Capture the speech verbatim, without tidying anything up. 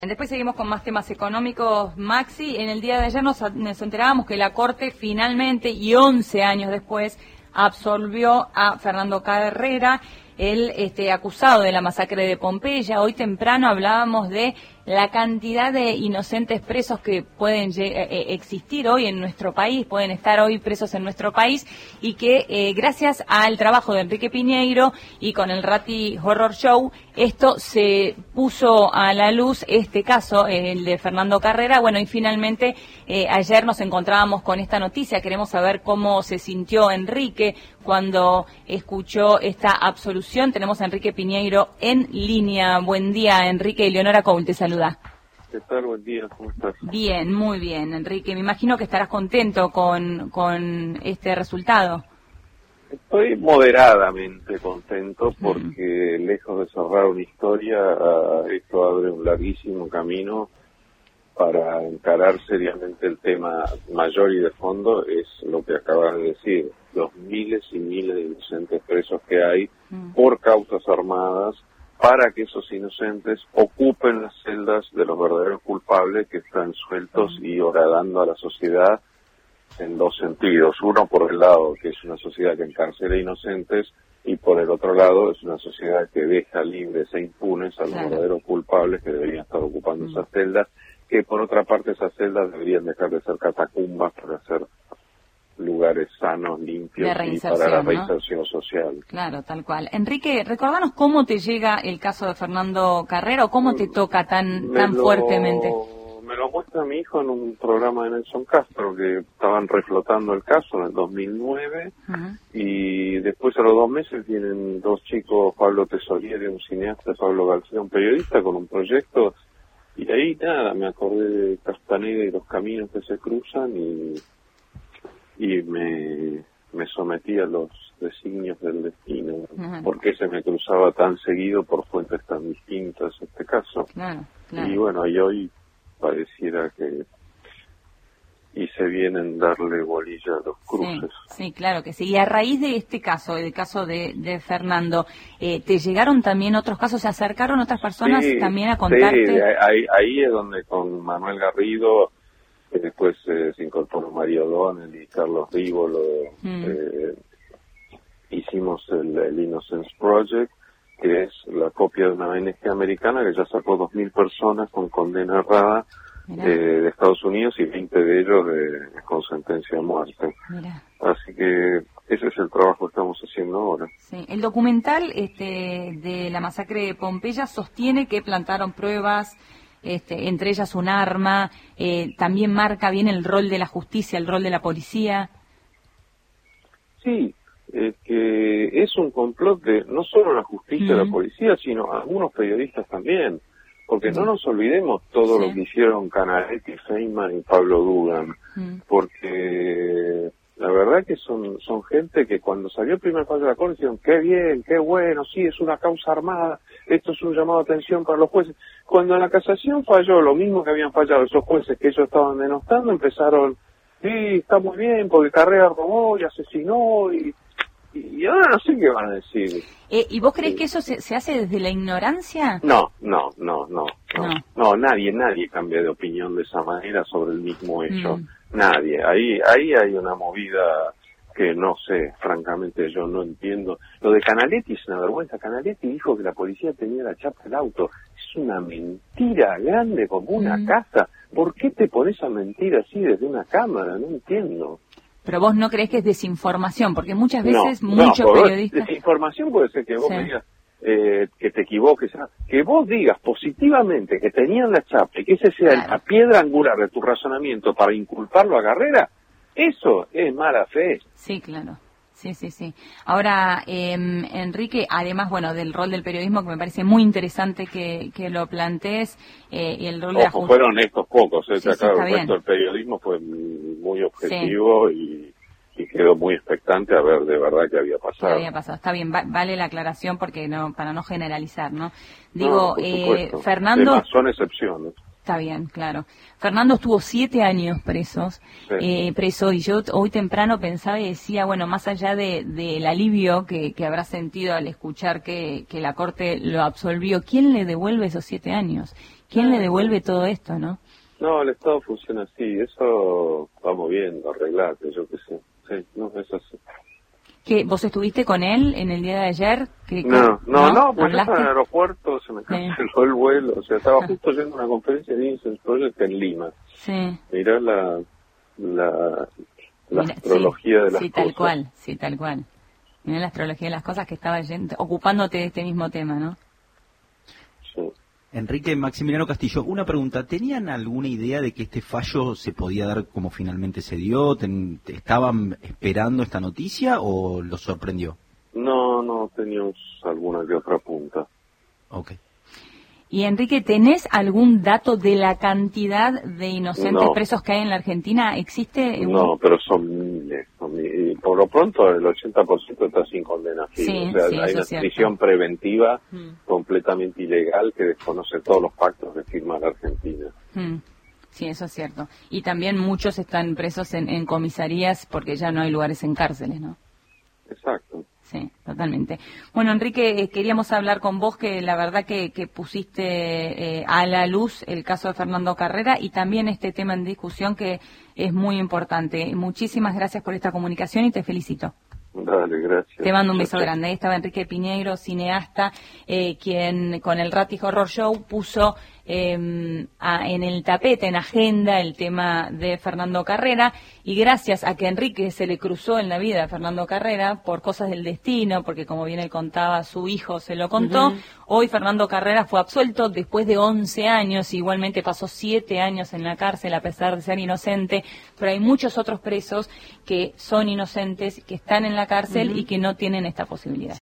Después seguimos con más temas económicos. Maxi, en el día de ayer nos, nos enterábamos que la Corte finalmente, y once años después, absolvió a Fernando Carrera, el este, acusado de la masacre de Pompeya. Hoy temprano hablábamos de la cantidad de inocentes presos que pueden eh, existir hoy en nuestro país, pueden estar hoy presos en nuestro país, y que eh, gracias al trabajo de Enrique Piñeiro y con el Rati Horror Show, esto se puso a la luz, este caso, eh, el de Fernando Carrera. Bueno, y finalmente eh, ayer nos encontrábamos con esta noticia. Queremos saber cómo se sintió Enrique cuando escuchó esta absolución. Tenemos a Enrique Piñeiro en línea. Buen día, Enrique. Leonora Coul te saluda. ¿Qué tal? Buen día, ¿cómo estás? Bien, muy bien, Enrique. Me imagino que estarás contento con, con este resultado. Estoy moderadamente contento porque, mm. lejos de cerrar una historia, uh, esto abre un larguísimo camino para encarar seriamente el tema mayor y de fondo. Es lo que acabas de decir, los miles y miles de inocentes presos que hay mm. por causas armadas, para que esos inocentes ocupen las celdas de los verdaderos culpables que están sueltos y horadando a la sociedad en dos sentidos. Uno, por el lado, que es una sociedad que encarcela inocentes, y por el otro lado, es una sociedad que deja libres e impunes a los claro. verdaderos culpables que deberían estar ocupando mm. esas celdas, que por otra parte esas celdas deberían dejar de ser catacumbas para ser lugares sanos, limpios y para la reinserción, ¿no? social. Claro, tal cual. Enrique, recordanos cómo te llega el caso de Fernando Carrera, o cómo te toca tan me tan lo, fuertemente. Me lo muestra mi hijo en un programa de Nelson Castro, que estaban reflotando el caso en el dos mil nueve, uh-huh. y después a los dos meses vienen dos chicos, Pablo Tesoriere, un cineasta, Pablo García, un periodista, con un proyecto, y ahí nada, me acordé de Castaneda y los caminos que se cruzan, y y me, me sometí a los designios del destino. Uh-huh. ¿Por qué se me cruzaba tan seguido por fuentes tan distintas este caso? Claro, claro. Y bueno, y hoy pareciera que hice bien en darle bolilla a los cruces. Sí, sí, claro que sí. Y a raíz de este caso, del caso de, de Fernando, eh, ¿te llegaron también otros casos? ¿Se acercaron otras personas sí, también a contarte? Sí, ahí, ahí es donde con Manuel Garrido, que después eh, se incorporó María O'Donnell y Carlos Rívolo, mm. eh, hicimos el, el Innocence Project, que es la copia de una O N G americana que ya sacó dos mil personas con condena errada eh, de Estados Unidos, y veinte de ellos de, con sentencia de muerte. Mirá. Así que ese es el trabajo que estamos haciendo ahora. Sí. El documental este, de la masacre de Pompeya sostiene que plantaron pruebas, Este, entre ellas un arma, eh, también marca bien el rol de la justicia, el rol de la policía. Sí, eh, que es un complot de no solo la justicia y mm. la policía, sino algunos periodistas también, porque mm. no nos olvidemos todo sí. lo que hicieron Canaletti, Feynman y Pablo Dugan, mm. porque la verdad que son son gente que cuando salió el primer fallo de la Corte dijeron, qué bien, qué bueno, sí, es una causa armada, esto es un llamado de atención para los jueces. Cuando en la casación falló lo mismo que habían fallado esos jueces que ellos estaban denostando, empezaron, sí, está muy bien, porque Carrera robó y asesinó, y, y ahora no sé qué van a decir. Eh, ¿Y vos crees sí. que eso se, se hace desde la ignorancia? No, no, no, no, no, no, no, nadie, nadie cambia de opinión de esa manera sobre el mismo hecho. Mm. Nadie, ahí ahí hay una movida que no sé, francamente yo no entiendo. Lo de Canaletti es una vergüenza. Canaletti dijo que la policía tenía la chapa del auto. Es una mentira grande como una mm. casa. ¿Por qué te pones a mentir así desde una cámara? No entiendo. Pero vos no crees que es desinformación, porque muchas veces no, muchos no, periodistas... Desinformación puede ser que vos sí. me digas eh, que te equivoques, que vos digas positivamente que tenían la chapa y que ese sea claro. la piedra angular de tu razonamiento para inculparlo a Carrera. Eso es mala fe. Sí, claro. Sí, sí, sí. Ahora, eh, Enrique, además, bueno, del rol del periodismo, que me parece muy interesante que, que lo plantees, eh, y el rol Ojo, de la justicia. Fueron estos pocos, eh, sí, acá sí, el resto del periodismo fue muy objetivo sí. y, y quedó muy expectante a ver de verdad qué había pasado. ¿Qué había pasado? Está bien, va, vale la aclaración porque no, para no generalizar, ¿no? Digo, no, eh, Fernando... Además, son excepciones. Está bien, claro. Fernando estuvo siete años presos, sí. eh, preso, y yo hoy temprano pensaba y decía, bueno, más allá de del alivio que, que habrá sentido al escuchar que, que la Corte lo absolvió, ¿quién le devuelve esos siete años? ¿Quién le devuelve todo esto, no? No, el Estado funciona así, eso vamos viendo, arreglate, yo qué sé. Sí, no, es así. ¿Qué, ¿Vos estuviste con él en el día de ayer? ¿Qué, no, no, no, no, pues ¿Hablaste? yo estaba en el aeropuerto, se me canceló sí. el vuelo, o sea, estaba justo yendo a una conferencia de Innocence Project en Lima. Sí. Mirá la, la, la Mira, astrología sí, de las sí, cosas. tal cual, sí, tal cual. Mirá la astrología de las cosas que estaba yendo, ocupándote de este mismo tema, ¿no? Sí. Enrique Maximiliano Castillo, una pregunta. ¿Tenían alguna idea de que este fallo se podía dar como finalmente se dio? Ten, ¿Estaban esperando esta noticia o los sorprendió? No, no, teníamos alguna que otra punta. Ok. Y Enrique, ¿tenés algún dato de la cantidad de inocentes no. presos que hay en la Argentina? ¿Existe? No, un... pero son miles. Son miles. Y por lo pronto el ochenta por ciento está sin condena firme. Sí, o sea, sí, hay una es prisión preventiva mm. completamente ilegal que desconoce todos los pactos que firma la Argentina. Mm. Sí, eso es cierto. Y también muchos están presos en, en comisarías porque ya no hay lugares en cárceles, ¿no? Exacto. Sí, totalmente. Bueno, Enrique, eh, queríamos hablar con vos que la verdad que, que pusiste eh, a la luz el caso de Fernando Carrera y también este tema en discusión que es muy importante. Muchísimas gracias por esta comunicación y te felicito. Dale, gracias. Te mando un beso Gracias. grande. Ahí estaba Enrique Piñeiro, cineasta, eh, quien con el Ratty Horror Show puso eh, a, en el tapete, en agenda, el tema de Fernando Carrera. Y gracias a que Enrique se le cruzó en la vida a Fernando Carrera por cosas del destino, porque como bien él contaba, su hijo se lo contó. Uh-huh. Hoy Fernando Carrera fue absuelto después de once años, igualmente pasó siete años en la cárcel a pesar de ser inocente, pero hay muchos otros presos que son inocentes, que están en la cárcel uh-huh. y que no tienen esta posibilidad.